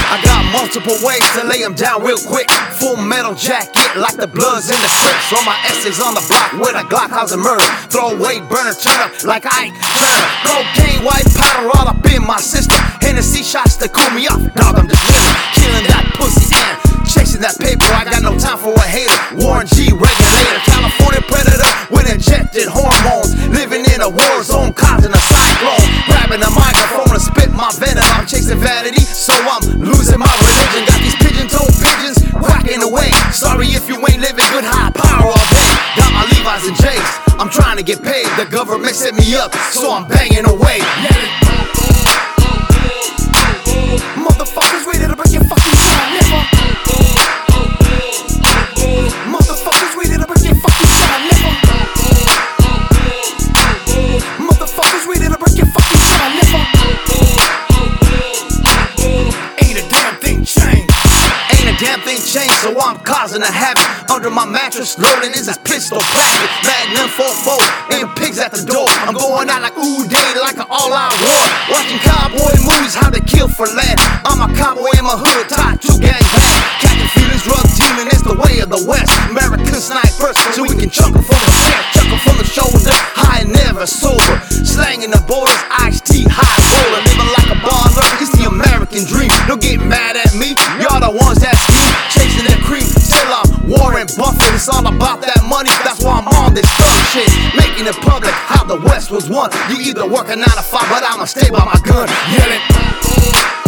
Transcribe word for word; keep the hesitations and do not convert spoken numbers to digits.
I got multiple ways to lay them down real quick. Full metal jacket like the Bloods in the Crips. All my essays on the block with a Glock house and murder. Throw away, burner, turn up like Ike Turner. Cocaine, white powder all up in my system. Hennessy shots to cool me off. Dog, I'm just living, killing that pussy and chasing that paper. I got no time for a hater. Warren G regulator, California predator with injected hormones. Living in a war zone, causing a cyclone. Grabbing a microphone to spit my venom. I'm chasing vanity, so I'm losing my religion. Got these pigeon-toed pigeons quacking away. Sorry if you ain't living good high power all day. Got my Levi's and J's, I'm trying to get paid. The government set me up, so I'm banging away. Motherfuckers ready to break your fucking shot, nigga. Motherfuckers ready to break your fucking shot, nigga. Motherfuckers ready to break your fucking shot, nigga. Ain't a damn thing changed. Ain't a damn thing changed, so I'm causing a havoc. Under my mattress, loading is this pistol plastic. Magnum four four and pigs at the door. I'm going out like ooh day, like an all-out war. Watching cowboy movies, how they kill for land. I'm a cowboy in my hood, tied to gang bang. Catching feelings, drug dealing, it's the way of the West. American snipers, so we can chuck 'em from the chest, chuck 'em from the shoulder. High and never sober, slanging the borders, iced tea, high roller. Living like a baller, it's the American dream. Don't get mad at me, y'all the ones that scheme, chasing that cream. Still I'm Warren Buffett, it's all about that money. That's why I'm on this thug shit, making it public how the West was won. You either work a nine to five, but I'ma stay by my gun, yelling.